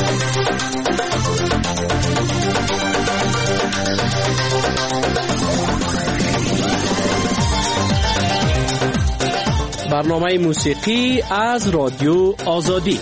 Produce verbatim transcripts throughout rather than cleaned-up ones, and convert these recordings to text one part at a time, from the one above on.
برنامه موسیقی از رادیو آزادی.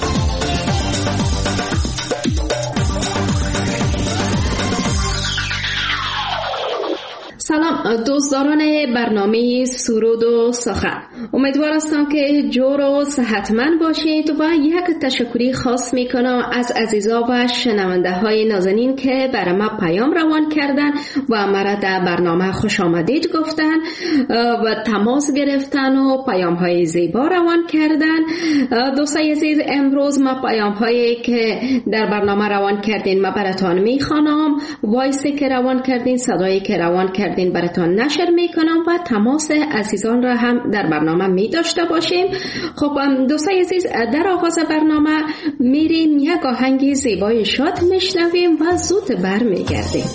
سلام دوستداران برنامه سرود و سخن، امیدوار هستم که جور و صحتمند باشید و یک تشکری خاص میکنم از عزیزا و شنونده های نازنین که برای ما پیام روان کردن و مرا در برنامه خوش آمدید گفتن و تماس گرفتن و پیام های زیبا روان کردن. دوستای عزیز، امروز ما پیام هایی که در برنامه روان کردین ما براتان میخوانم، وایسی که روان کردین، صدایی که روان کردین براتان نشر میکنم و تماس عزیزان را هم در برنامه می داشته باشیم. خب دوستای عزیز، در آغاز برنامه میریم یک آهنگ زیبای شاد میشنویم و زود بر میگردیم.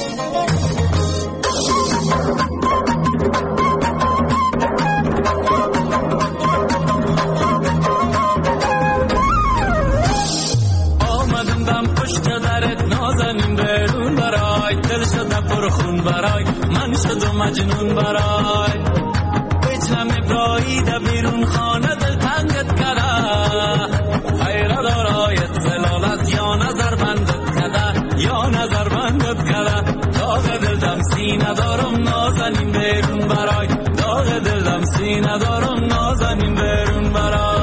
آمدم دم پشت درت نازنین برون برای دل شده پرخون برای من شدم مجنون برای بچم ابرایید بیرون خانه دل تنگت کرده خیره دارایت زلالت یا نظر بندت کرده یا نظر بندت کرده داغ دل دم سینه دارم نازنین بیرون برای داغ دل دم سینه دارم نازنین بیرون برای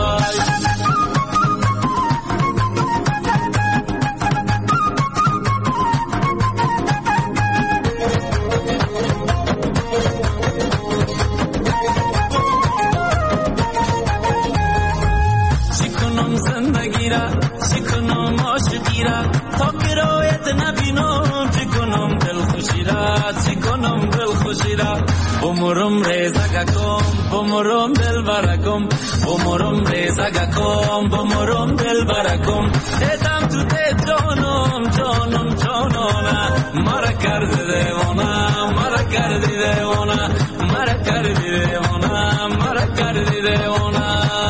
تا کرایت نبینم چی کنم دل خوشی را چی کنم دل خوشی را بمرم ریزگکم بمرم دل برکم بمرم ریزگکم بمرم دل برکم دیدم تو دید جانم جانم جانانه مرا کردی دیوانه مرا کردی دیوانه مرا کردی دیوانه مرا کردی دیوانه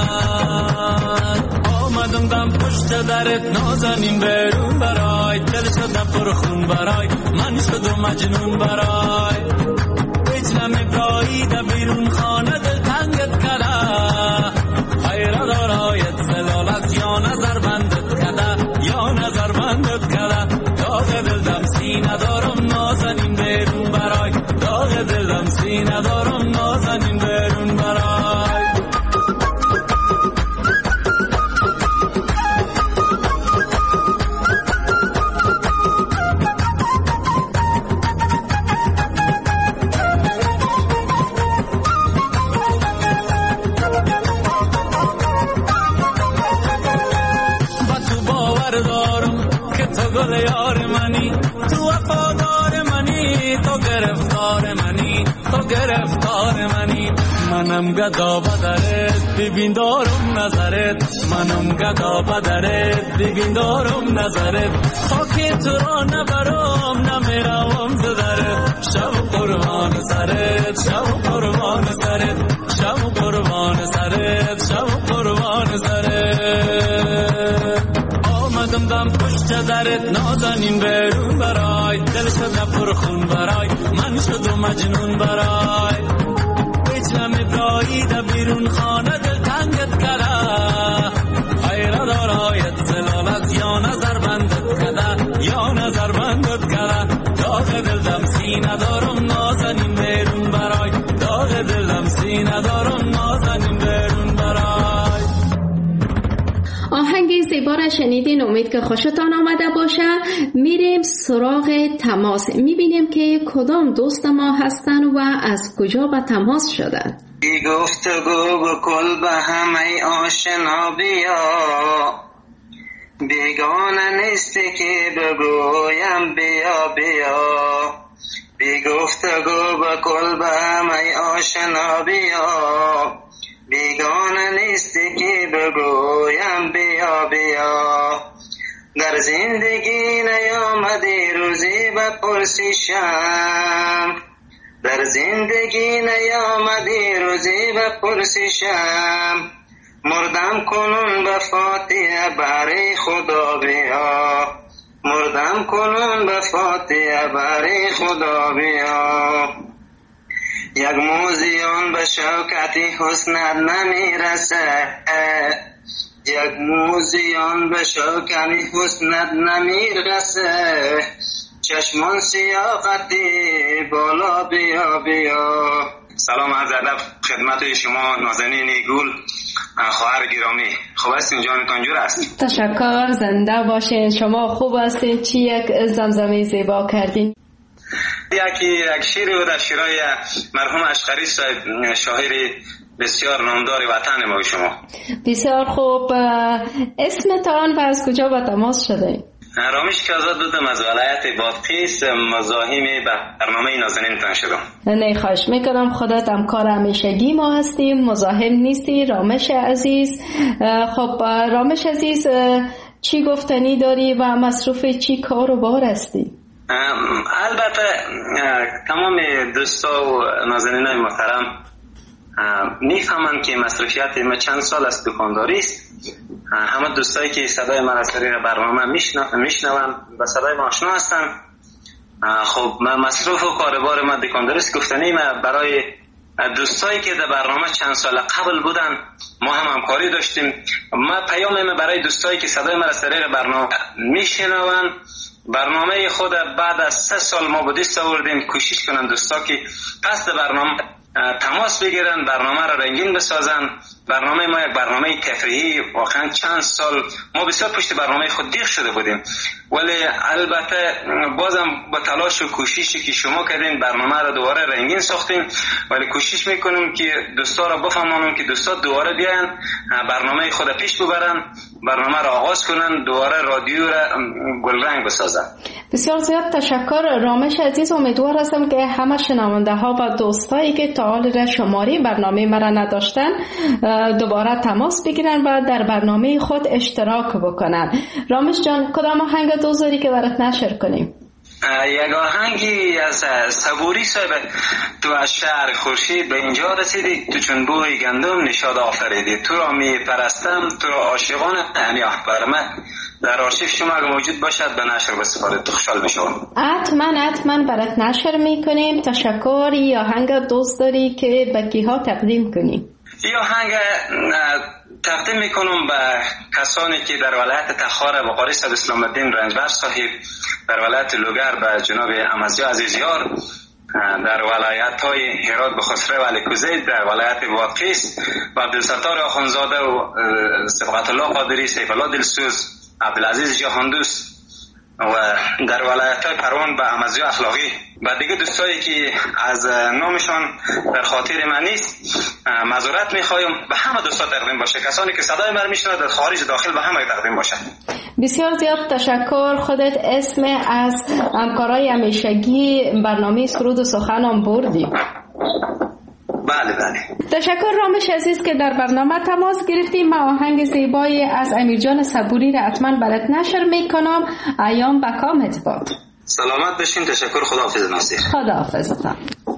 آمدم دم پشت درت نازنین بیرون برای دل شده پرخون برای من شدم مجنون برای بچم ابرایید بیرون خانه دل تنگت کرده خیره دارایت زلالت یا نظر بندت کرده یا نظر بندت کرده داغ دل دم سینه دارم نازنین بیرون برای داغ دل دم سینه دارم نازنین بیرون برای یار منی تو وفادار منی تو گرفتار منی تو گرفتار منی منم گدا بدرت ببین دارم نظرت منم گدا بدرت ببین دارم نظرت تا که تو را نبرم نمیروم زدرت شب قربان سرت شب قربان سرت شب قربان سرت شب قربان سرت آمدم دم پشت درت نازنین بیرون برای دل شده پرخون برای من شدم مجنون برای بچم ابرایید بیرون خانه دل تنگت کرده خیره دارایت زلالت یا نظر بندت کرده یا نظر بندت کرده داغ دل دم سینه دارم نازنین بیرون برای داغ دل دم سینه دارم نازنین بیرون برای. آهنگ زیبا را شنیدین، امید که خوشتان آمده باشه. میریم سراغ تماس، میبینیم که کدام دوست ما هستن و از کجا به تماس شدن. بی گفتگو بکل به همه آشنا بیا بیگانه نیستی که بگویم بیا بیا بی گفتگو بکل به همه آشنا بیا بیگانه نیستی که بگویم بیا بیا در زندگی نیامدی روزی بپرسیشم در زندگی نیامدی روزی بپرسیشم مردم کنون به فاتحه برای خدا بیا شدم کنون به فاتحه بری خدا بیا. یک موزیان به شوکتی حسنت نمیرسه، یک موزیان به شوکتی حسنت نمیرسه، چشمان سیاقتی بالا بیا بیا. سلام عرض ادب خدمت شما نازنین گل خواهر گرامی. خوب هستین؟ جانتان جور است؟ تشکر، زنده باشین. شما خوب هستین؟ چی یک زمزمه زیبا کردین؟ یکی یک شیری بود از شیرای مرحوم اشقری صاحب، شاعر بسیار نامدار وطن ما. شما بسیار خوب. اسمتان و از کجا با تماس شده؟ رامیش که آزاد بودم از ولایت بادغیس، مزاحم به برنامه نازنین تان شدم. نه خواهش میکنم، خودت همکار همیشگی ما هستیم، مزاحم نیستی. رامش عزیز، خب رامش عزیز چی گفتنی داری و مصروف چی کار و بار هستی؟ البته تمام دوستا و نازنینای محترم میفهمن که مصروفیت ما چند سال است دکانداری است. همه دوستایی که صدای من از طریق برنامه میشنون به صدای ما آشنا هستن. خب من مصروف و کاربار ما دکانداری است. گفتنی ما برای دوستایی که در برنامه چند سال قبل بودن ما هم همکاری داشتیم. ما پیام ما برای دوستایی که صدای ما از طریق برنامه میشنون، برنامه خود بعد از سه سال ما بودیست آوردیم. کوشش کنن دوستا که قصد برنامه تماس بگیرن، برنامه را رنگین بسازن. برنامه ما یک برنامه تفریحی، واقعا چند سال ما بسیار پشت برنامه خود دیغ شده بودیم، ولی البته بازم با تلاش و کوششی که شما کردین برنامه را دوباره رنگین ساختیم. ولی کوشش میکنیم که دوستا را بفهمانیم که دوستا دوباره بیاین برنامه خود پیش ببرن، برنامه را آغاز کنن، دوباره رادیو را گلرنگ بسازن. بسیار زیاد تشکر رامش عزیز. امیدوار هستم که همه شنونده ها و دوستایی که تا حال شماری برنامه مرا نداشتن دوباره تماس بگیرن و در برنامه خود اشتراک بکنن. رامش جان، کدام آهنگ دوست داری که برات نشر کنیم؟ یک آهنگی از صبوری صاحب. تو از شهر خورشید به اینجا رسیدی، تو چون بوی گندم نشاد آفریدی، تو را می پرستم، تو را عاشقانه همیا برمه. در آرشیف شما اگه موجود باشد به نشر بسپارید، تو خوشحال میشم. حتما حتما برات نشر میکنیم. تشکر. یا آهنگ دوست داری که به کیها تقدیم کنیم؟ یا آهنگ تقدیم میکنم به کسانی که در ولایت تخار بقاری صاحب اسلام الدین رنجبر صاحب، در ولایت لوگر به جناب امزیا عزیزیار، در ولایت های هرات به خسرو علی کوزید، در ولایت بادغیس و عبدالستار آخونزاده و صبغت الله قادری، سیف الله دلسوز، عبدالعزیز جهاندوست و در ولایت های پروان به امزیا اخلاقی و دیگه دوستایی که از نامشان در خاطر من نیست معذرت میخوایم، به همه دوستا تقدیم باشه. کسانی که صدای من میشنوند در خارج داخل به همه تقدیم باشه. بسیار زیاد تشکر. خودت اسم از همکارای همیشگی برنامه سرود و سخن هم بردی. بله بله. تشکر رامش عزیز که در برنامه تماس گرفتیم. من آهنگ زیبایی از امیرجان صبوری را حتما برات نشر میکنم. ایام بکامت باد. سلامت بشین. تشکر. خداحافظ ناصر. خداحافظ.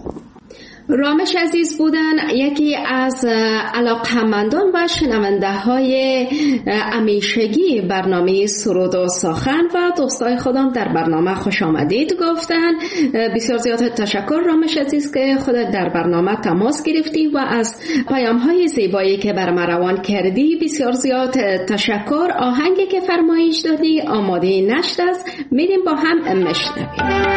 رامش عزیز بودن یکی از علاقه‌مندان و شنونده های همیشگی برنامه سرود و سخن و دوستای خودم در برنامه خوش آمدید گفتن. بسیار زیاد تشکر رامش عزیز که خودت در برنامه تماس گرفتی و از پیام های زیبایی که بر ما روان کردی بسیار زیاد تشکر. آهنگی که فرمایش دادی آماده نشد است، میریم با هم مشنویم.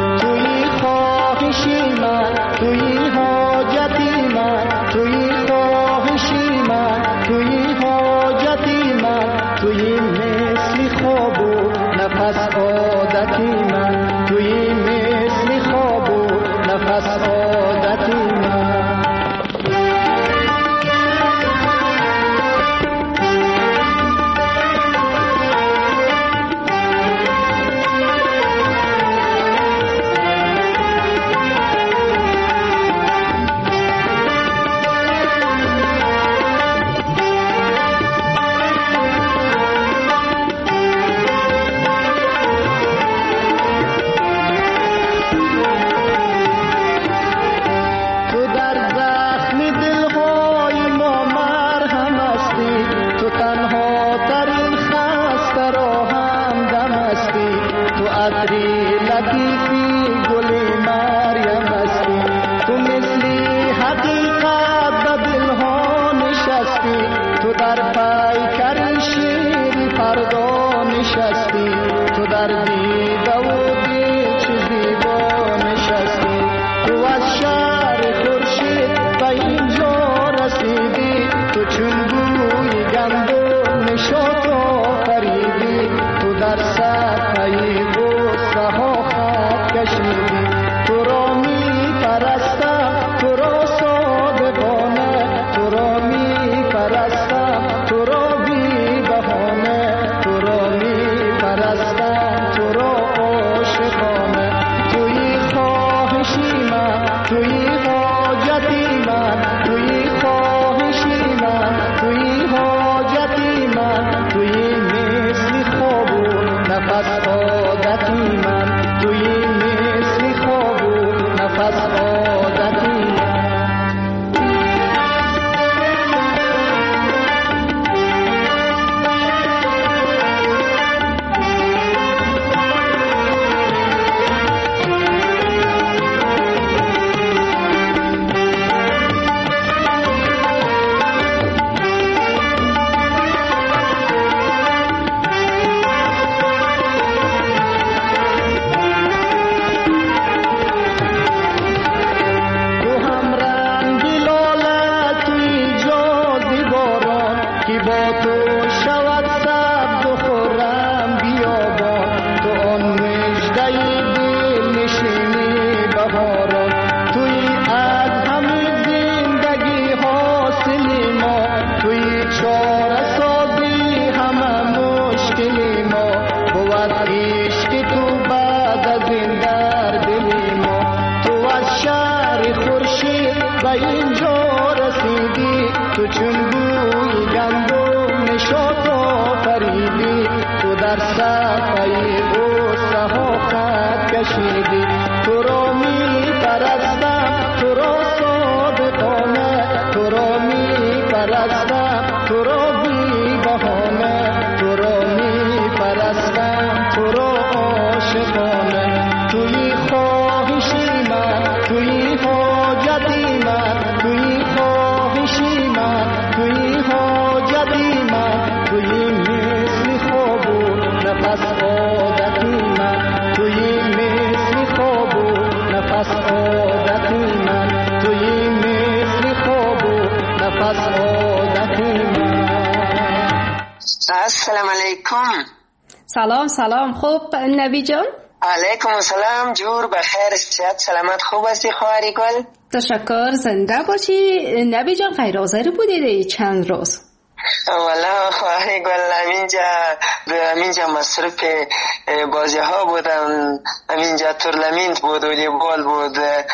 توی حاجتی من توی السلام علیکم. سلام سلام. خوب نبی جان؟ علیکم السلام. جور بخیر، صحت سلامت، خوب هستی خواهری گل؟ تشکر، زنده باشی. نبی جان غیر حاضر بودید چند روز؟ والا خواهی گل همینجا همینجا مصروف بازی ها بودم، همینجا تورنمنت بود، والیبال بود،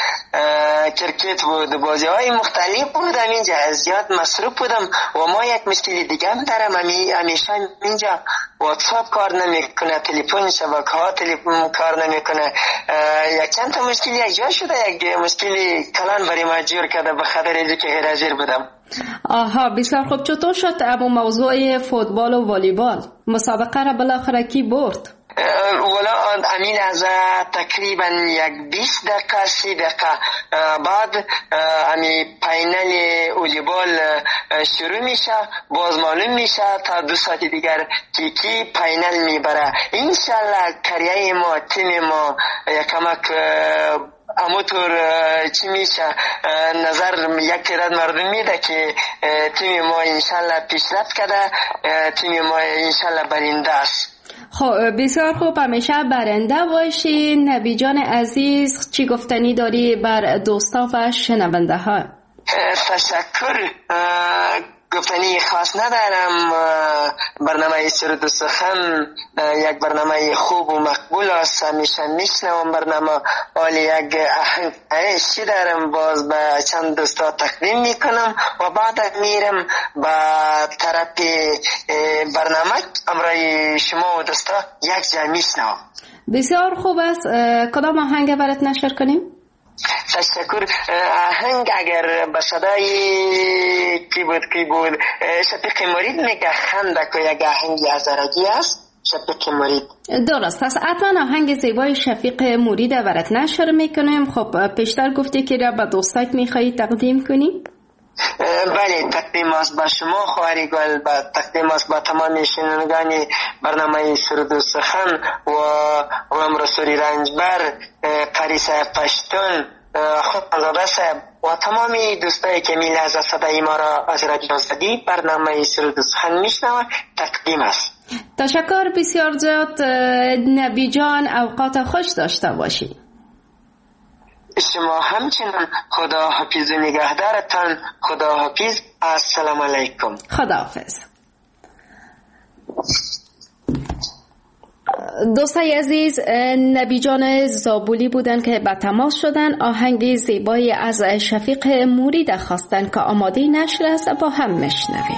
کرکت بود، بازی های مختلف بود، همینجا زیاد مصروف بودم. و ما یک مشکلی دیگه هم دارم، همیشه اینجا واتساپ کار نمیکنه، تلفن شبکه ها تلفن کار نمیکنه. یک چند تا مشکلی یک جا شده، یک مشکلی کلان برای ما جور کرده به خاطر اینکه غیر حاضر بودم. آها بسیار خوب. چطور شد ابو موضوع فوتبال و والیبال مسابقه را بالاخره کی برد؟ والا امین از تقریبا یک بیست دقیقه سی دقیقه بعد امی پاینل والیبال شروع میشه، باز معلوم میشه تا دو ساعت دیگر کی کی پاینل میبره. انشالله کریه ما تیم ما یکمک اموتور چی میشه نظر یک تعداد مردم میده که تیم ما انشالله پیشرفت کرده، تیم ما انشالله برنده است. خب بسیار خوب، همیشه برنده باشی. نبی جان عزیز چی گفتنی داری بر دوستا و شنونده ها؟ تشکر، گفتنی خاص ندارم. برنامه سرود و سخن یک برنامه خوب و مقبول است، همیشه میشنوم برنامه. ولی یک آهنگ عشقی دارم، باز به چند دوستا تقدیم میکنم و بعد میرم به طرف برنامه امرای شما و دوستا یک جا میشنوم. بسیار خوب است. کدام آهنگ برات نشر کنیم؟ تشکر. آهنگ اگر به صدای کی بود کی بود شفیق مرید میگه خنده که یک آهنگ هزارگی است. شفیق مرید درست. پس حتما آهنگ زیبای شفیق مرید برات نشر میکنیم. خب پیشتر گفتی که را به دوستات میخوایی تقدیم کنی؟ بله، تقدیم است به شما خواهری گل، با تقدیم است به تمام شنوندگان برنامه سرود و سخن و و رسولی رنجبر، قاری صاحب پشتون، خودزاده صاحب و تمامی دوستایی که می لحظه صدای ما را از رادیو آزادی برنامه سرود و سخن میشنوه تقدیم است. تشکر بسیار زیاد نبی جان، اوقات خوش داشته باشی. شما همچنان. خدا حافظ و نگهدارتان. خدا حافظ. السلام علیکم. خدا حافظ. دوستای عزیز، نبی جان زابولی بودن که به تماس شدن، آهنگی زیبایی از شفیق مرید خواستن که آماده نشر است، با هم میشنویم.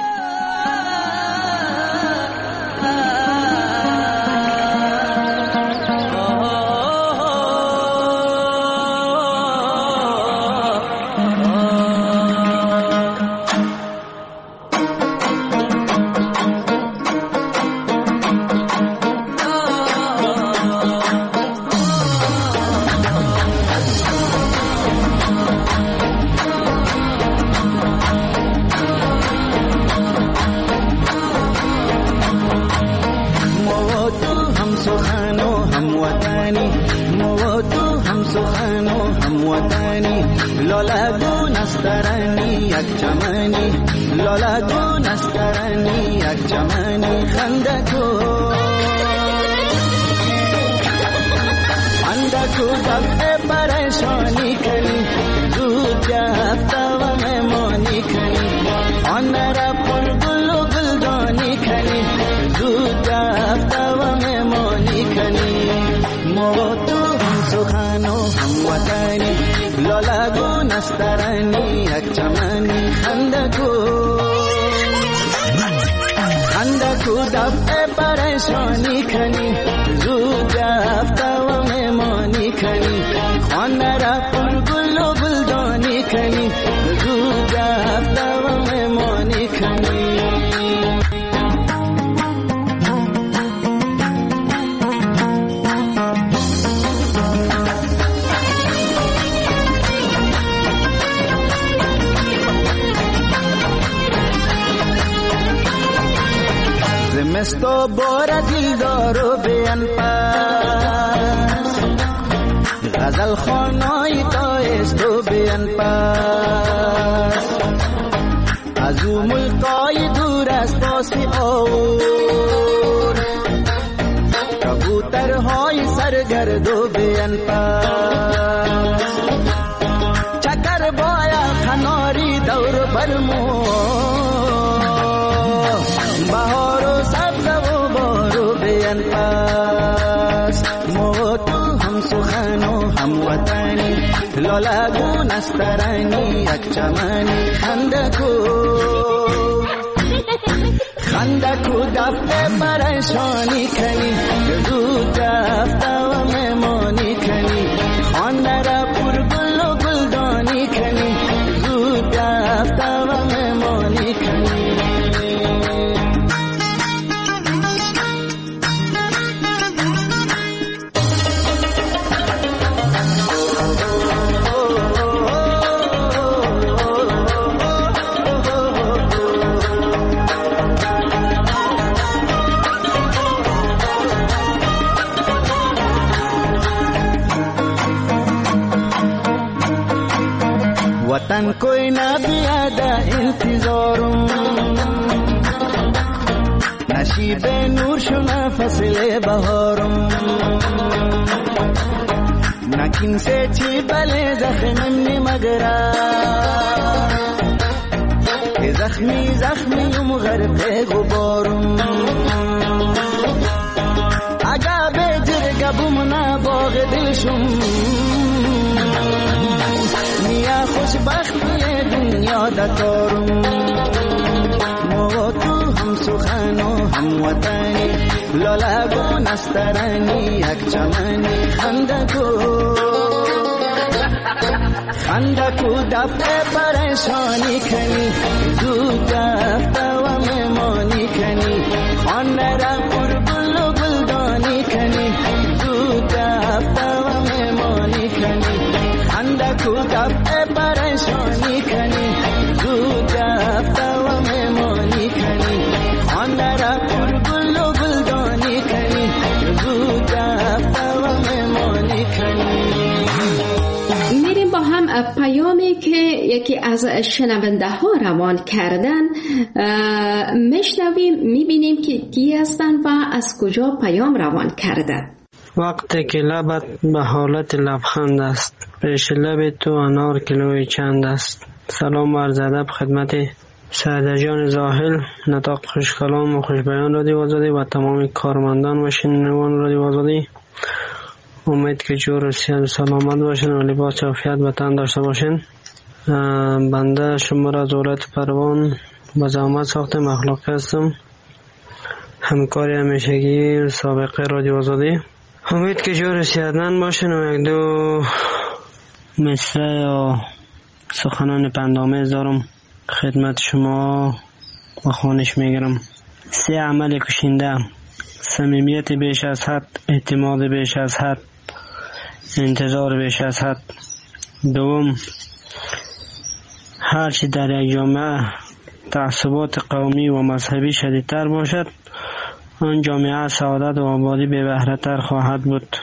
زمستو بار دلدارو بیان پاس، غزل خانای تایستو بیان پاس، از او ملکای دور از پاسی آو دو بیان پاس چکر بایا کناری دور برمو بهار و سبز و بارو بیان پاس مو تو هم سخن و هم وطنی لالا نسترانی یک چمنی خندکو خندکو دفته پریشانی کنی زود دفته و مهمانی کنی خانه را پر گل و گلدانی کنی زود دفته و مهمانی کنی वतन कोई ना भी आदा इंतजारूं नशीबे नूर शुना फसले बहारूं नकिन से छिपले जख्मी मगरा जख्मी जख्मी मगरते गुबारूं आगा बेजर गबुमना बाग दिलशुम نیا خوشبختی دنیا دکارم مو تو هم سخن و هم وطنی لالا گو نسترانی یک چمنی خندکو خندکو دفته پریشانی کنی زود دفته و مهمانی کنی خانه را پر گل و گلدانی کنی زود دفته و مهمانی کنی خندکو دفته پریشانی کنی زود دفته و مهمانی کنی خانه را پر گل و گلدانی کنی زود دفته و مهمانی کنی. میریم با هم پیامی که یکی از شنونده ها روان کردن میشنویم، میبینیم که کی هستن و از کجا پیام روان کردن. وقتی که لبت به حالت لبخند است، پیش لب تو انار کیلوی چند است. سلام و عرض ادب خدمت سعد جان زاهل، نطاق خوش کلام و خوش بیان رادیو آزادی و تمام کارمندان و شنوندگان رادیو آزادی. امید که جور و صحت و سلامت باشین و لباس عافیت به تن داشته باشین. بنده شما را از ولایت پروان به زحمت ساخته مخلوق هستم، همکاری همیشگی سابقه رادیو آزادی. امید که جور صحتمند باشین و یک دو مصرع یا سخنان پندآمیز دارم خدمت شما و خوانش میگیرم. سه عمل کشنده: صمیمیت بیش از حد، اعتماد بیش از حد، انتظار بیش از حد. دوم، هرچی در یک جامعه تعصبات قومی و مذهبی شدیدتر باشد، آن جامعه سعادت و آبادی به بهره تر خواهد بود.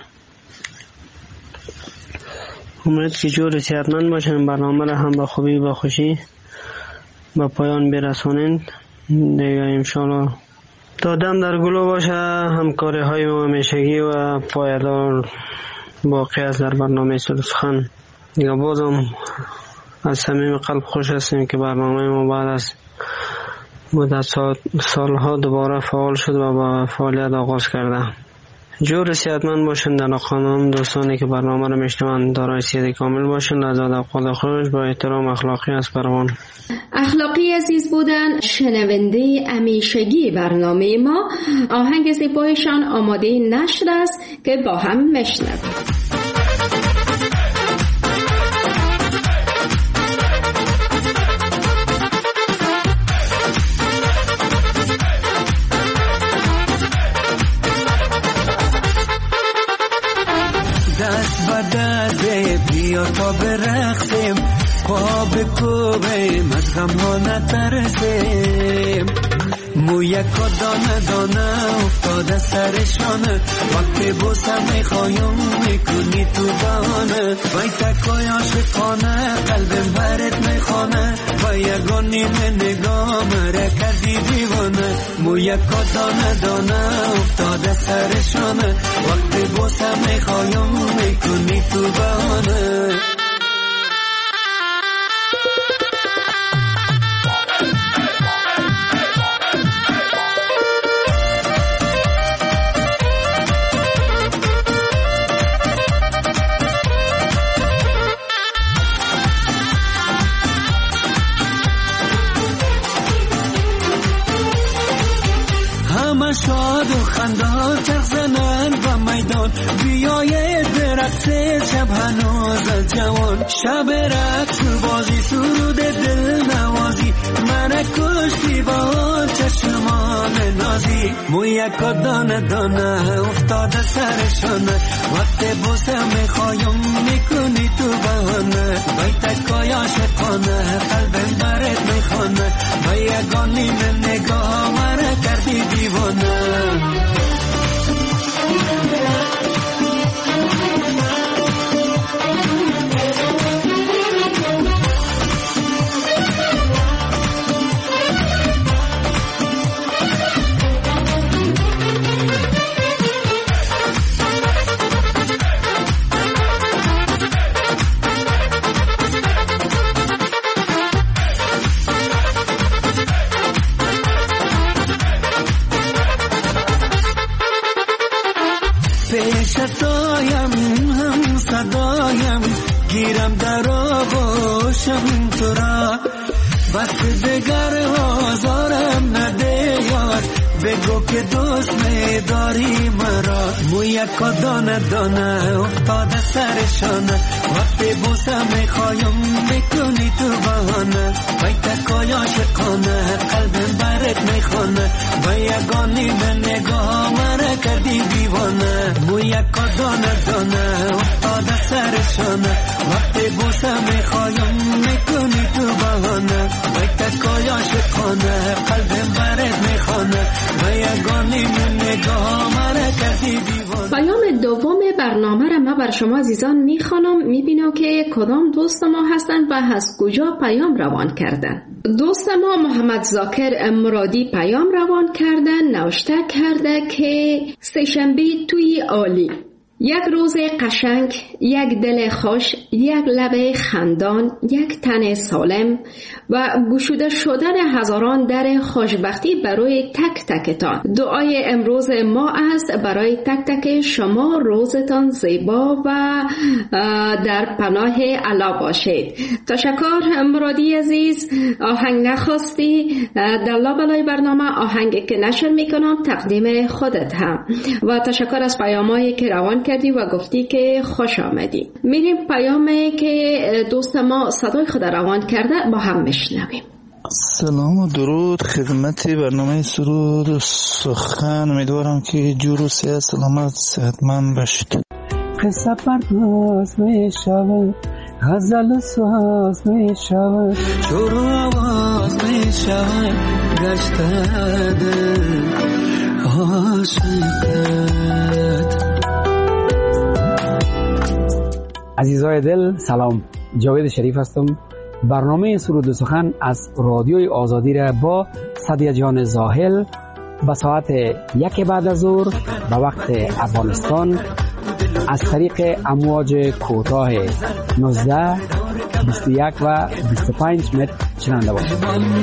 امید که جور صحتمند باشین، برنامه را هم به خوبی و خوشی به پایان برسانید دیگه انشاءالله. تا دم در گلو باشه، همکاری های ما همیشگی و پایدار باقی است در برنامه سخن. دیگه بازم از صمیم قلب خوش هستیم که برنامه ما بعد از مدت سالها دوباره فعال شد و با فعالیت آغاز کرده. جور صحتمند باشند در خانم دوستانی که برنامه رو میشنوند دارای صحت کامل باشند. از ادب خوش با احترام اخلاقی از پروان. اخلاقی عزیز بودن شنونده همیشگی برنامه ما. آهنگ زیبایشان آماده نشر است که با هم میشنویم. دست بر دست بیا تا برقصیم، پا بکوبیم از غم ها نترسیم. مویکا دانه دانه افتاده سرشانه، وقتی بوسه میخوایم میکنی تو دانه. وای تکای عاشقانه قلبم برت میخوانه، وای با یگان نیمه نگاه مرا کردی دیوانه مو یکا دانه دانه افتاده سرشانه وقتی بوسه میخوایم میکنی تو بهانه شاد و خندان چرخ زنن و میدان بیای درخت شب هنوز از جوان شب رقص بازی سرود دل نوازی من کشتی با چشمان نازی مو یکا دانه دانه افتاده سرشانه وقت بوسه میخوایم میکنی تو بهانه بیت کایا شقانه قلبم برت میخوانه با یگانی من نگاه مرا کردی دیوانه پیشتایم هم صدایم گیرم در آغوشم تو را بس دگر آزارم نده یار بگو که دوست میداری مرا مو یکا دانه دانه افتاده سرشانه وقتی بوسه میخوایم میکنی تو بهانه بیت کایا شقانه قلبم برت میخوانه با یگانی من نگاه مرا کردی دیوانه مو یکا دانه دانه افتاده سرشانه وقتی بوسه میخوایم میکنی تو بهانه بیت کایا شقانه قلبم برت میخوانه با یگانی من نگاه مرا کردی دیوانه. پیام دوم برنامه را ما بر شما عزیزان میخوانم میبینم که کدام دوست ما هستند و از کجا پیام روان کردن. دوست ما محمد زاکر مرادی پیام روان کردن نوشته کرده که سه‌شنبه توی عالی یک روز قشنگ، یک دل خوش، یک لب خندان، یک تن سالم و گشوده شدن هزاران در خوشبختی برای تک تکتان. دعای امروز ما است برای تک تک شما روزتان زیبا و در پناه الله باشید. تشکر مرادی عزیز. آهنگ نخواستی در لابلای برنامه آهنگی که نشر میکنم تقدیم خودت هم و تشکر از پیامایی که روان کردی و گفتی که خوش آمدی. میریم پیامی که دوست ما صدای خود روان کرده با هم میشنویم. سلام و درود خدمت برنامه سرود و سخن. امیدوارم که جور و صحت سلامت صحتمند باشید. قصه پرداز می شود غزل ساز می شود شور و آواز می شود گشته دل عاشقت. عزیزای دل سلام، جاوید شریف هستم. برنامه سرود و سخن از رادیوی آزادی را با صدیه جان زاهل به ساعت یک بعد از ظهر به وقت افغانستان از طریق امواج کوتاه نوزده، بیست و یک و بیست و پنج متر شنونده باشید.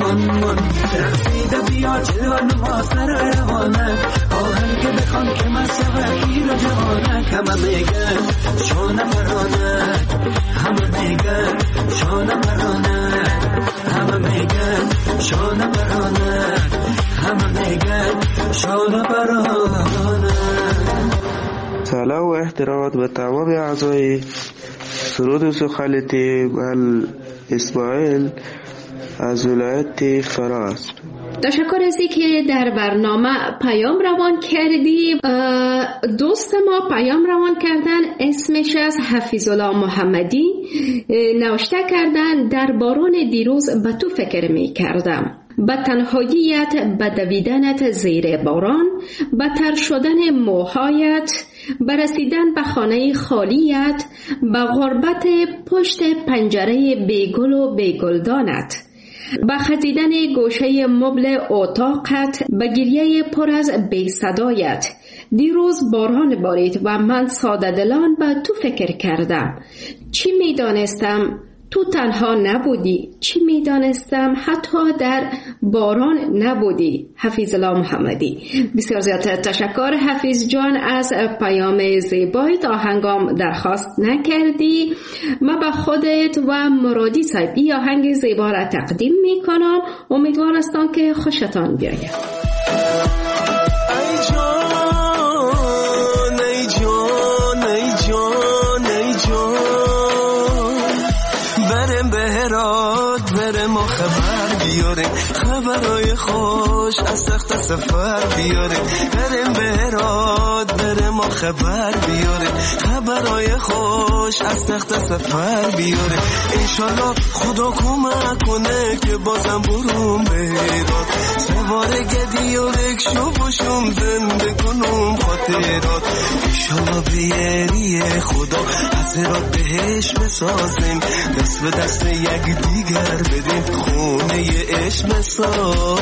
سلام و احترامات به تمام اعضای سرود و سخن بل اسماعیل از ولایت فراس. تشکر از که در برنامه پیام روان کردی. دوست ما پیام روان کردن، اسمش از حفیظ الله محمدی. نوشته کردن در باران دیروز به تو فکر می کردم، به تنهاییت، به دویدنت زیر باران، به تر شدن موهایت، به رسیدن به خانه خالیت، به غربت پشت پنجره بیگل و بیگلدانت. با خزیدن گوشه مبل اتاقت، به گریه پر از بی صدایت. دیروز باران بارید و من ساده دلان به تو فکر کردم. چی می دانستم تو تنها نبودی، چی می دانستم حتی در باران نبودی. حفیظ الله محمدی. بسیار زیاد تشکر حفیظ جان از پیام زیبایت. آهنگام درخواست نکردی، ما به خودت و مرادی صاحب این آهنگ زیبا را تقدیم می کنم. امیدوار هستم که خوشتان بیاید. خبرای خوش از تخت سفر بیاره، بریم بهراد بریم ما خبر بیاره. خبرای خوش از تخت سفر بیاره. انشالله خدا کمک کنه که بازم برون بهراد. سوار گدی و رکشو باشم زنده کنم خاطرات. انشالله بیاری خدا از راد بهش بسازیم، دست به دست یک دیگر بدیم، خونه عشق بسازیم.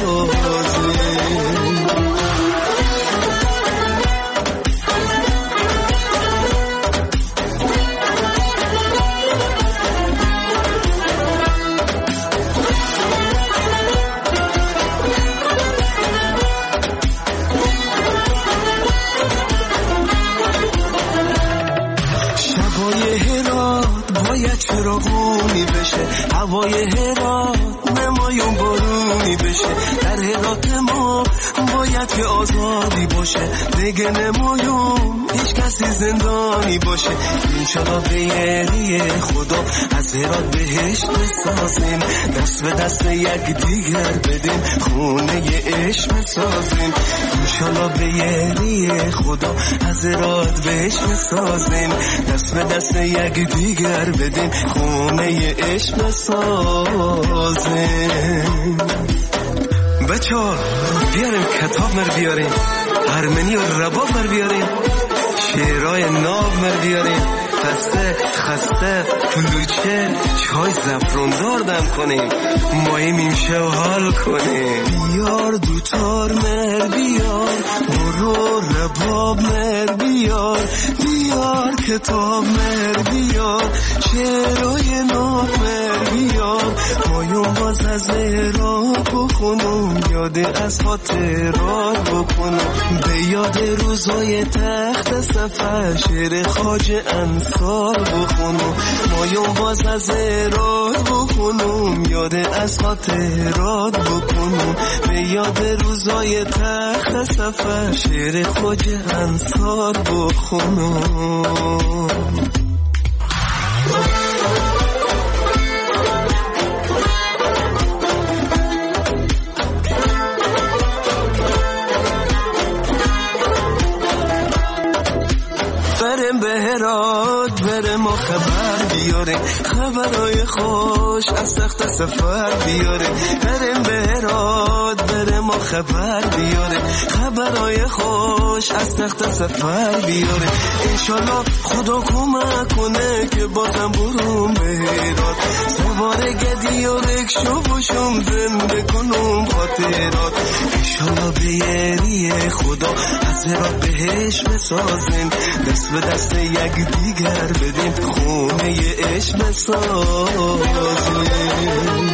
چراغونی بشه، هوای هرات نمایون بارونی بشه. در هرات ما باید که آزادی باشه، دیگه نمایون هیچ کسی زندانی باشه. انشالله بیاری خدا از هرات بهش بسازیم، دست به دست یک دیگر بدیم، خونه عشق بسازیم. انشالله بیاری خدا از هرات بهش بسازیم، دست به دست یک دیگر بدیم، خونه عشق بسازیم. بچه ها بیاریم کتاب مر بیاریم، ارمنی و رباب مر بیاریم، شعرهای ناب مر بیاریم، خسته خسته کلوچه چای زفروندار دم کنیم، مایی میمشه و حال کنیم. بیار دوتار مر بیار، برو رباب مر بیار، بیار کتاب مر بیار، شعرهای ناب مر بیار. مایون باز از هرات بخونم، یاد از خاطرات بکنم، به یاد روزای تخت سفر شعر خواجه انصار بخونم. مایون باز از هرات بخونم، یاد از خاطرات بکنم، به یاد روزای تخت سفر شعر خواجه انصار بخونم. بریم بهراد بریم ما خبر بیاره، خبرای خوش از تخت سفر بیاره. بریم بهراد بریم ما خبر بیاره، خبرای خوش از تخت سفر بیاره. انشالله خدا کمک کنه که بازم برون بهراد. سوار گدی و رکشو باشم زنده کنم خاطرات. انشالله بیاری خدا از هرات بهش بسازیم، دست به دست یک دیگر بدیم، خونه عشق بسازیم.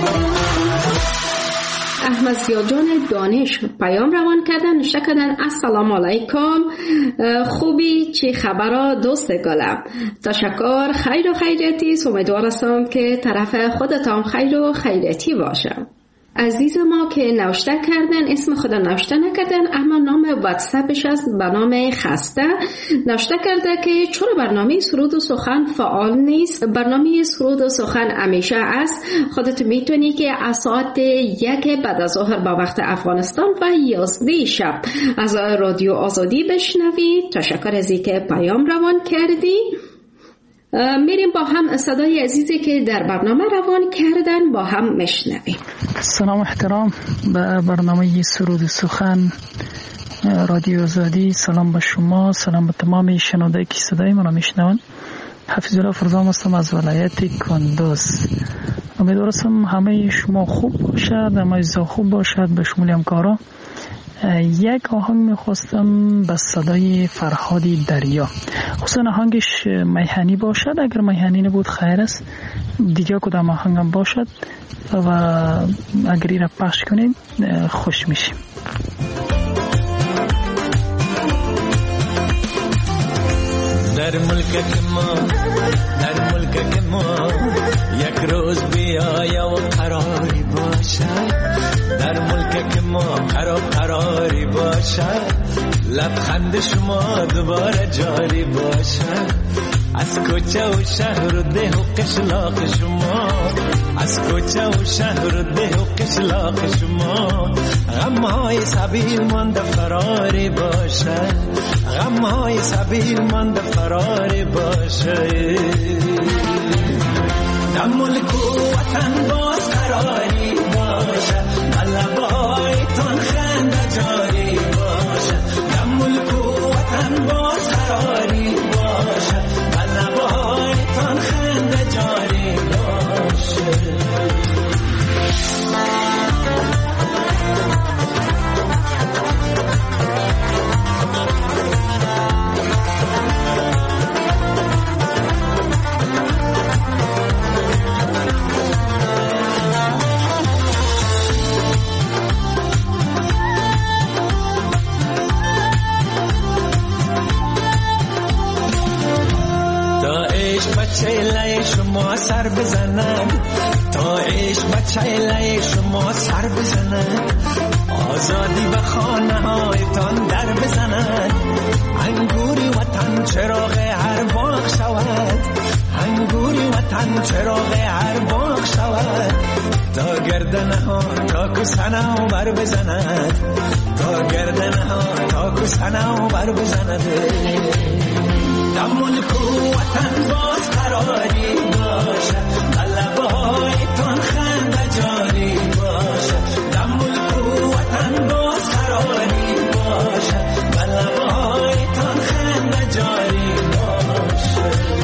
احمد زیاد جان دانش پیام روان کردن، نوشته کردن السلام علیکم، خوبی چی خبرها دوست گلم؟ تشکر، خیر و خیریتی. امیدوار هستم که طرف خودتان خیر و خیریتی باشه. عزیز ما که نوشته کردن اسم خدا نوشته نکردن اما نام واتساپش است به نام خسته. نوشته کرده که چرا برنامه سرود و سخن فعال نیست؟ برنامه سرود و سخن همیشه است. خودت میتونی که از ساعت یک بعد از ظهر با وقت افغانستان و یازده شب از رادیو آزادی بشنوی. تشکر از اینکه پیام روان کردی. میریم با هم صدای عزیزی که در برنامه روان کردن با هم میشنویم. سلام احترام به برنامه سرود و سخن رادیو آزادی. سلام به شما، سلام به تمام شنونده که صدای من را میشنوند. حفیظ الله فرزام هستم از ولایت کندوز. امیدوارم همه شما خوب باشد، همه چیزا خوب باشد به شمول همکارا. یک آهنگ میخواستم به صدای فرهادی دریا، خصوصا آهنگش میهنی باشد، اگر میهنی نبود خیر است، دیگه کدام آهنگم باشد و اگر این را پخش کنید خوش میشیم. در ملک ما در ملک ما یک روز بیایا و قراری باشد، در ملک ما قرار قراری باشد، لبخند شما دوباره جاری باشد، از کوچه و شهر و ده و قشلاق شما، از کوچه و شهر و ده و قشلاق شما، غمهای سبیل مانده فراری باشد، غمهای سبیل مانده فراری باشد. در ملک و وطن باز قراری باشد، لبایتان خنده جاری باشد، در ملک و وطن باز قراری باشد، لبایتان خنده جاری باشد. چیله شما سر بزنن، تا عشق به چیله شما سر بزنن، آزادی به خانه هایتان در بزنن، انگوری وطن چراغ هر باغ شود، انگوری وطن چراغ هر باغ شود، تا گردنه ها تا کسنه و بر بزند، تا گردنه ها تا کسنه و بر بزند. در ملک و وطن باز قراری باشد، لبایتان خنده جاری باشد، در ملک و وطن باز قراری باشد، لبایتان خنده جاری باشد.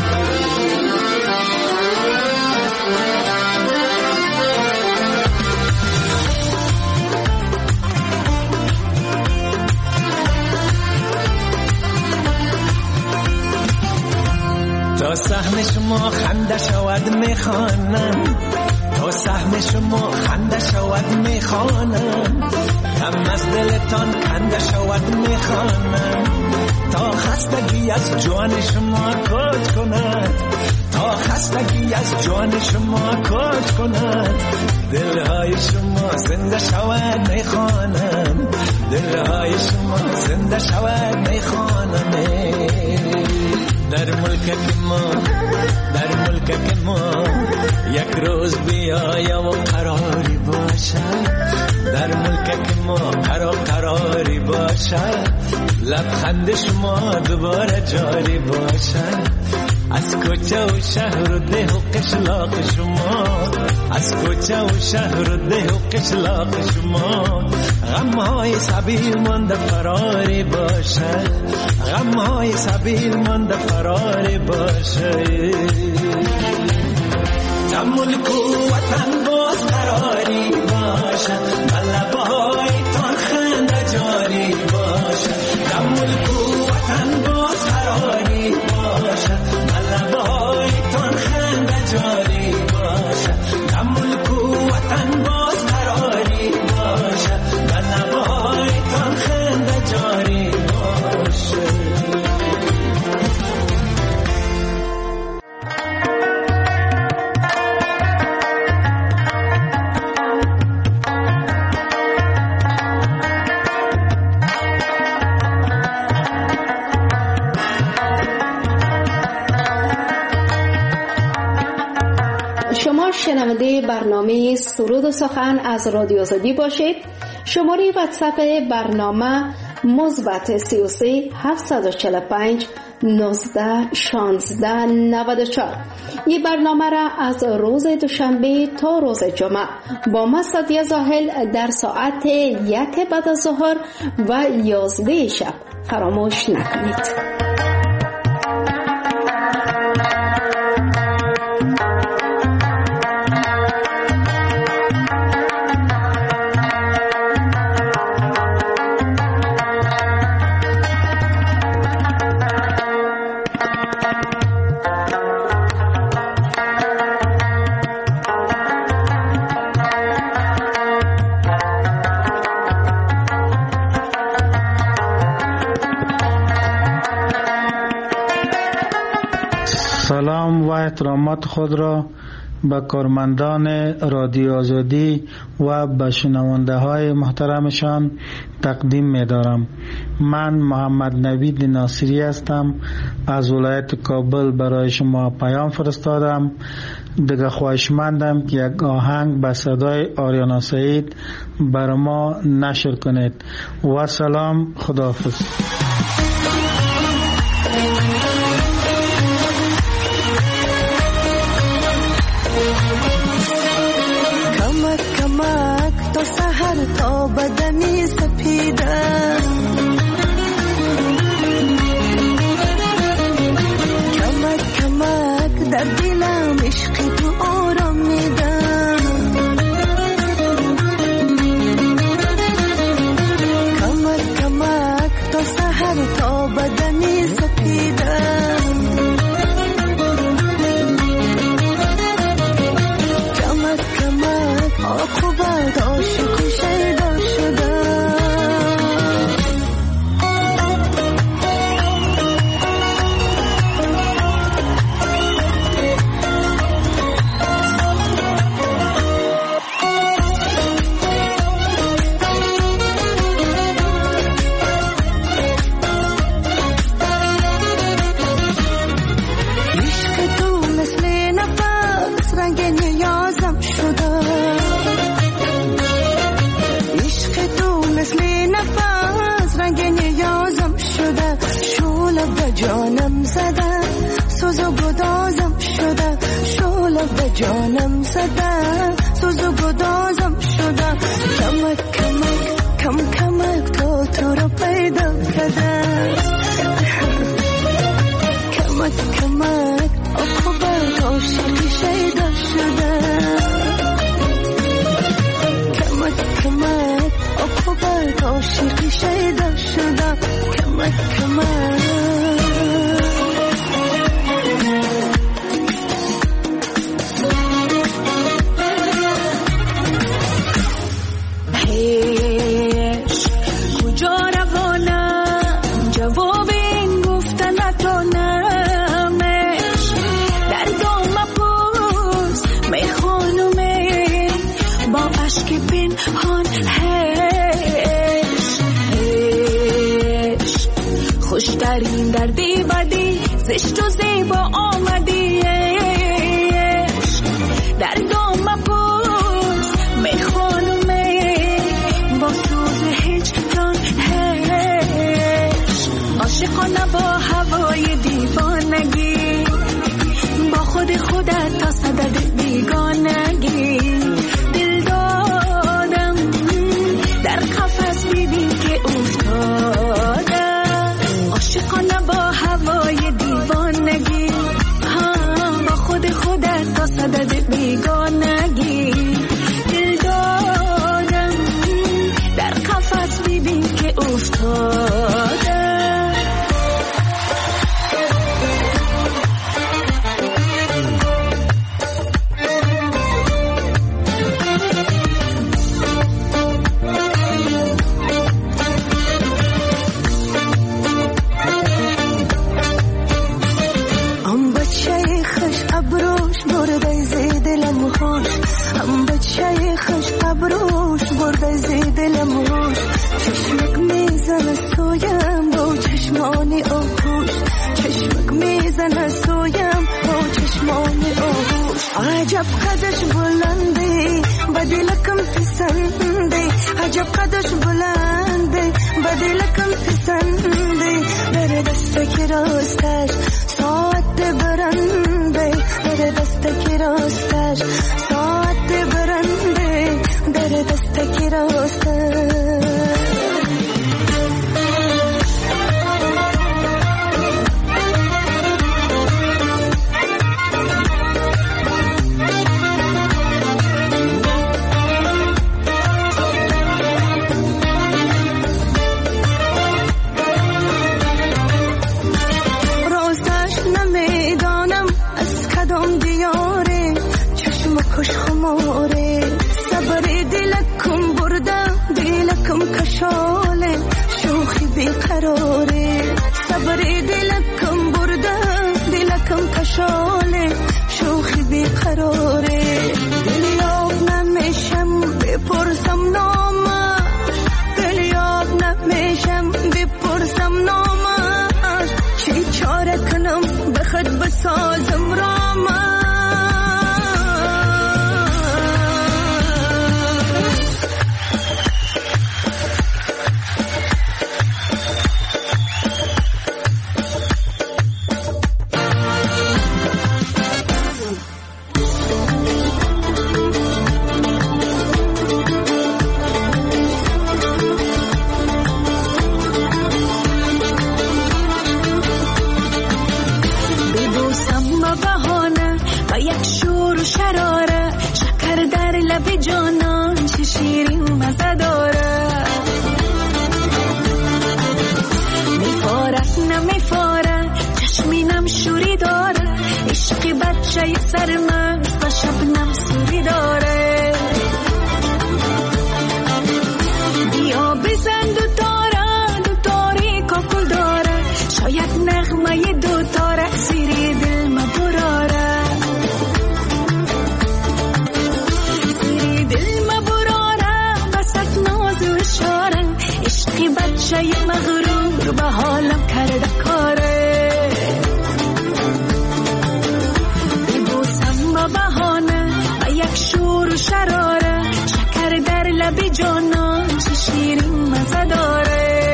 تا سهم شما خنده شود میخوانم، تا سهم شما خنده شود میخوانم، غم از دلتان کنده شود میخوانم، تا خستگی از جان شما کوچ کند، تا خستگی از جان شما کوچ کند، دلهای شما زنده شود میخوانم، دلهای شما زنده شود میخوانم. در ملک ما در ملک ما یک روز بیایا و قراری باشد، در ملک ما قرار قراری باشد، لبخند شما دوباره جاری باشد، از کوچه و شهر و ده و قشلاق شما، از کوچه و شهر و ده و قشلاق شما، غمهای سبیل مانده فراری باشد، غمهای سبیل مانده فراری باشد. در ملک و وطن باز قراری باشد، لبایتان خنده جاری باشد، در ملک و وطن باز قراری باشد، لبایتان خنده جاری باشد، در ملک و وطن باز قراری باشد، لبایتان خنده جاری باشد. شنونده برنامه سرود و سخن از رادیو آزادی باشید. شماره واتساپ برنامه مثبت سی و سه هفتصد و چهل و پنج نوزده شانزده نود و چهار. این برنامه را از روز دوشنبه تا روز جمعه با من سادیه زاهل در ساعت یک بعد از ظهر و یازده شب فراموش نکنید. احترامات خود را به کارمندان رادیو آزادی و به شنونده های محترمشان تقدیم می دارم. من محمد نوید ناصری هستم، از ولایت کابل برای شما پیام فرستادم. دیگه خواهشمندم که یک آهنگ به صدای آریانا سعید بر ما نشر کنید. و سلام، خداحافظ. تا بدنی سپیده کمک کمک در دلم عشق تو آرام میده کمک کمک تا سحر تا بدنی سپیده کمک کمک عاقبت عاشق شیدا شده عشق تو مثل نفس رنگ نیازم شده عشق تو مثل نفس رنگ نیازم شده شعله به جانم زده سوز و گدازم شده شعله به جانم زده سوز و گدازم شده کمک کمک کم کمک تو تو رو پیدا کرده کمک کمک عاقبت عاشق شیدا شده کمک کمک عاقبت عاشق شیدا شده کمک کمک کجا روانه جواب این گفتن نتونمش در دام پوز می خانومه با عشق پنهان هش هش خوشترین دردی بدی زشت و زیبا آمدی در دام پوز می خانومه با سوز هجران هش عاشقانه با هوای دیوانگی با خود خودت تا صدد بیگانگی دل دادم در قفس ببین که افتاده عاشقانه با هوای دیوانگی ها با خود خودت تا صدد بیگانگی دل دادم در قفس ببین که افتاده ام بچه خوش ابروش برده زیدلم خوش ام بچه خوش ابروش برده زیدلم خوش چشمک میزن سویم با چشمانی آهوش چشمک میزن سویم با چشمانی آهوش عجب قدش بلنده بدلکم پسنده عجب قدش بلنده بدلکم پسنده در دست کی راستش ساعت برنده در دست کی راستش ساعت برنده در دست کی راستش خوش خماره صبر دلکم برده دلکم کشاله شوخی بیقراره صبر دلکم برده دلکم کشاله شوخی بیقراره دلیاب نمیشم بپرسم نامه دلیاب نمیشم بپرسم نامه چی چاره کنم بخد بسازم رامه بچه سرمست و شبنم سوری داره بیا بزن دو تاره دو تاری کاکل داره شاید نغمه دو تاره زیری دل ما براره زیری دل ما براره بسط ناز و اشاره عشقی بچه مغرور به حالم کرده کاره بهانه و یک شور و شراره شکر در لب جانان چه شیرین مزه داره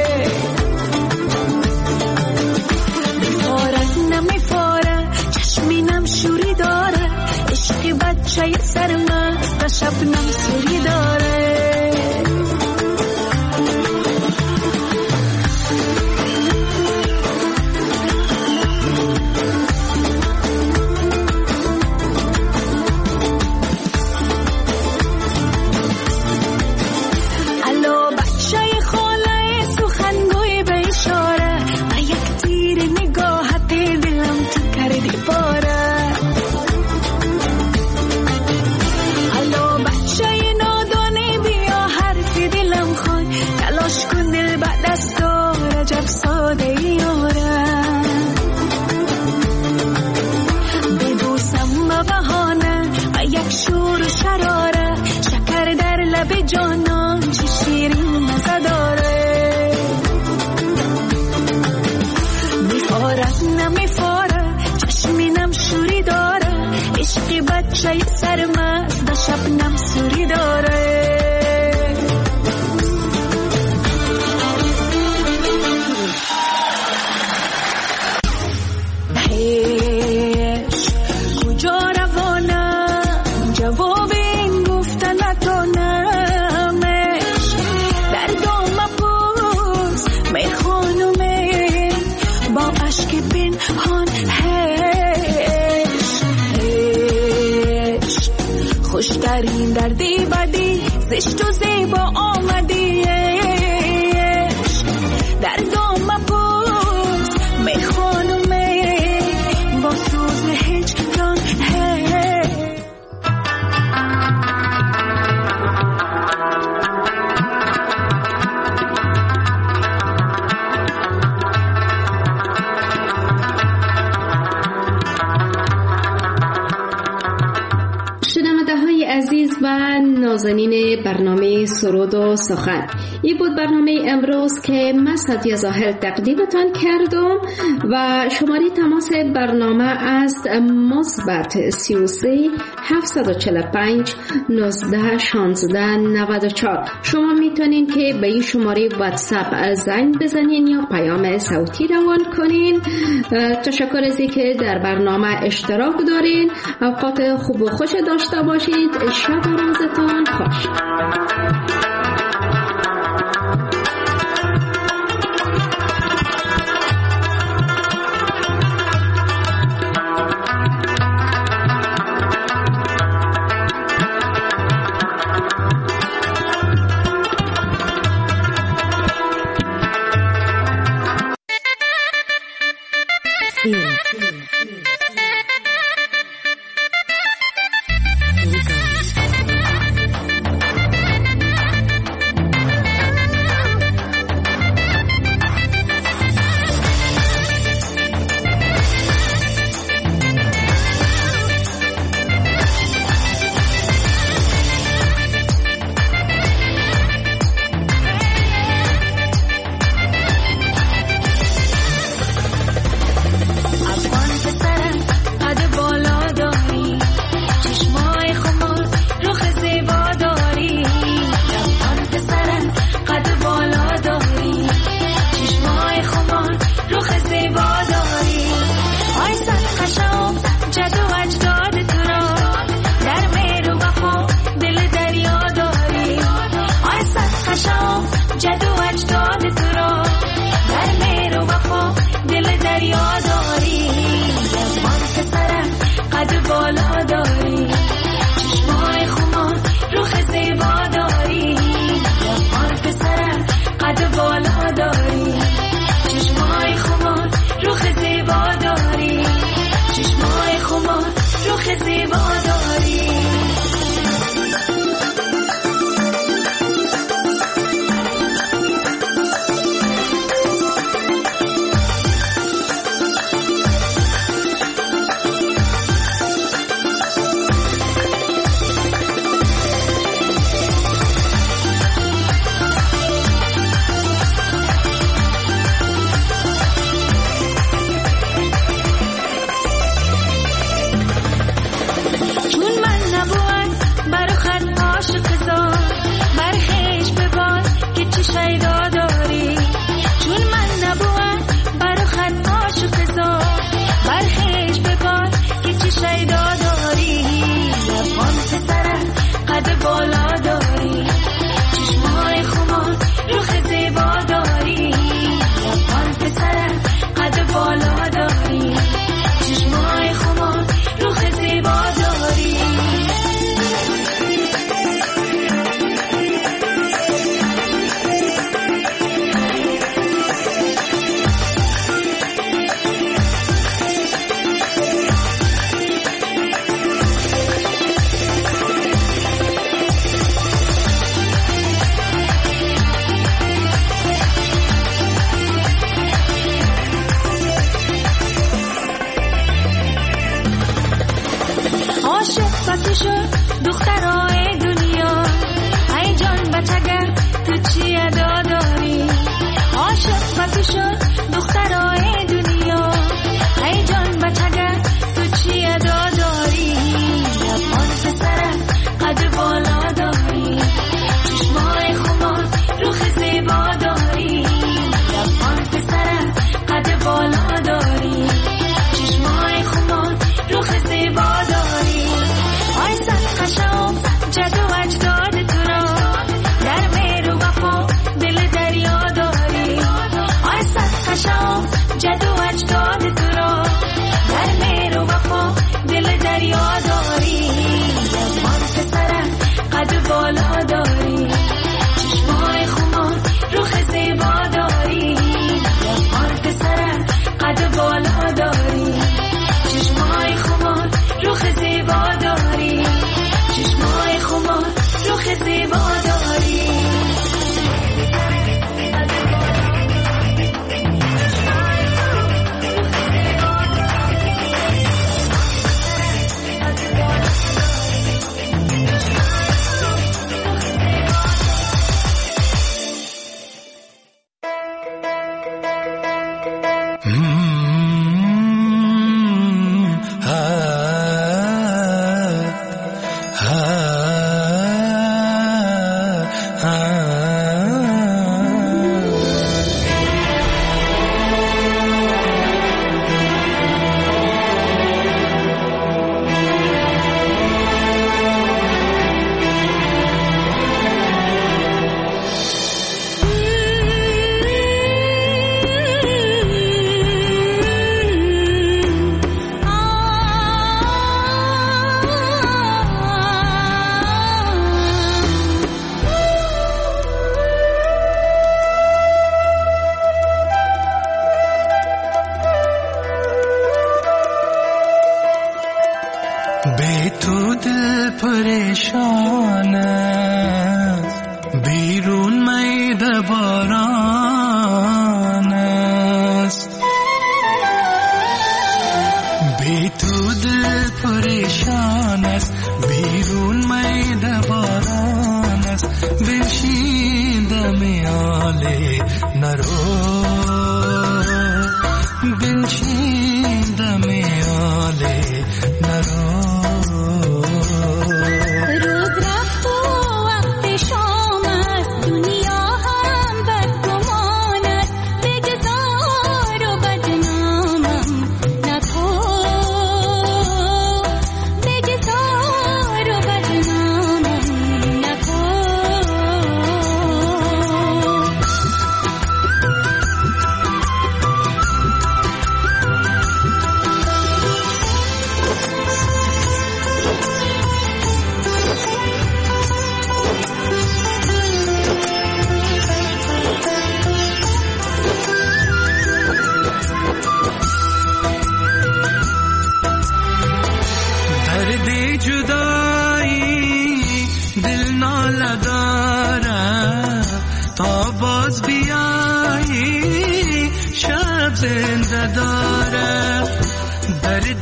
میفارد نمیفاره چشمینم شوری داره عشقی بچه سرمست و شبنم سوری داره جانان چه شیرین مزه داره میفارد نمیفاره چشمینم شوری داره عشقی بچه سرمست و شبنم سوری داره هیش کجا روانه جواب این گفتن نتونه خوشترین دردی بدی زشت و زیبا آمدی در دام پوز میخوانم با سوز هجران عزیز و نازنین برنامه سرود و سخن، این بود برنامه امروز که من سعدیه زاهل تقدیمتان کردم و شماره تماس برنامه است مثبت سی و سه هفتصد و چهل و پنج نوزده شانزده نود و چهار. شما میتونین که به این شماره واتساپ زنگ بزنین یا پیام صوتی روان کنین. تشکر از اینکه در برنامه اشتراک دارین. اوقات خوب و خوش داشته باشید. شب و روزتان خوش. خشم جد و اجداد تو را در مهر و وفا دل دریا داری جوان پسرم قد بالا داری چشمای خمار روح زیبا داری جوان پسرم قد بالا داری چشمای خمار روح زیبا داری چشمای خمار روح زیبا داری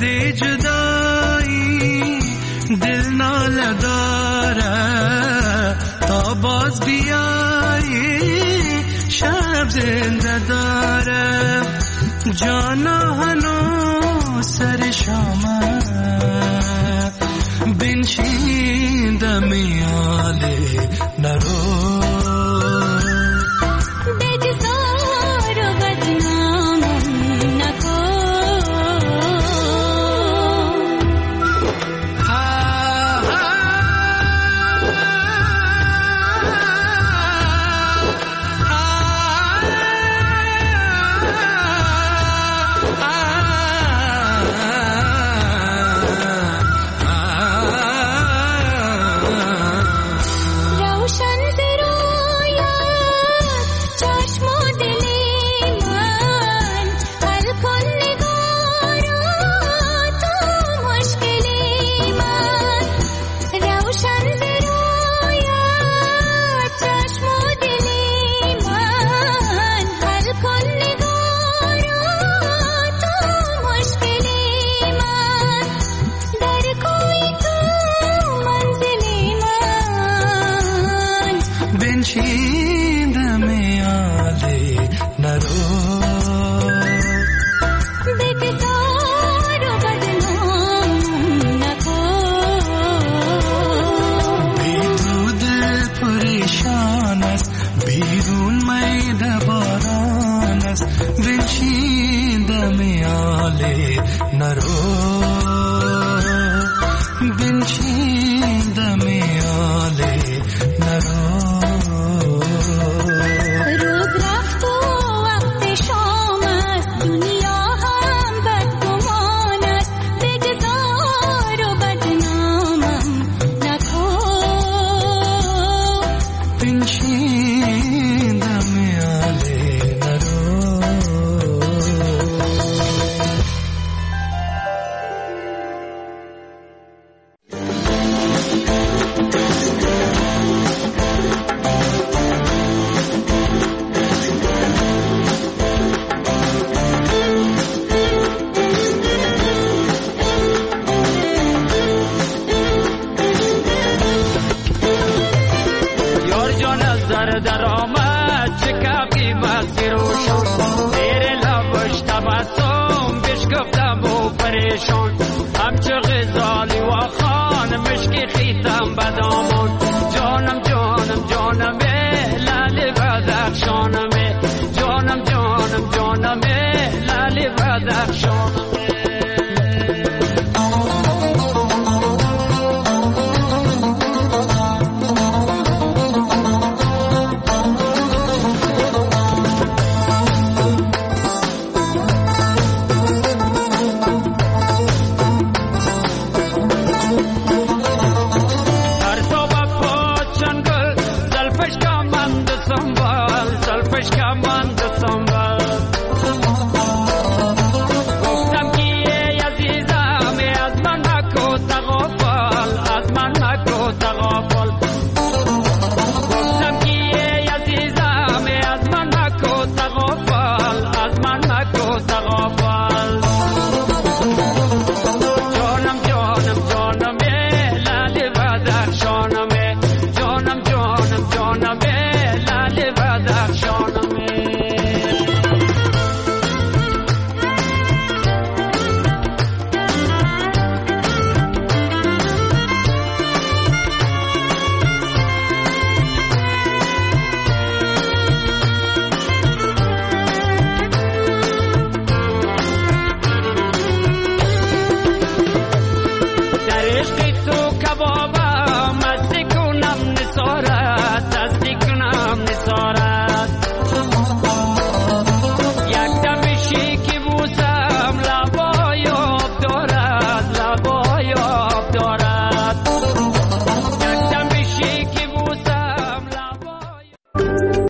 جدایی دل ناله داره تا باز بیایی شب زنده داره جانا هنو سر شامه بنشین دمی آله نرو Come on.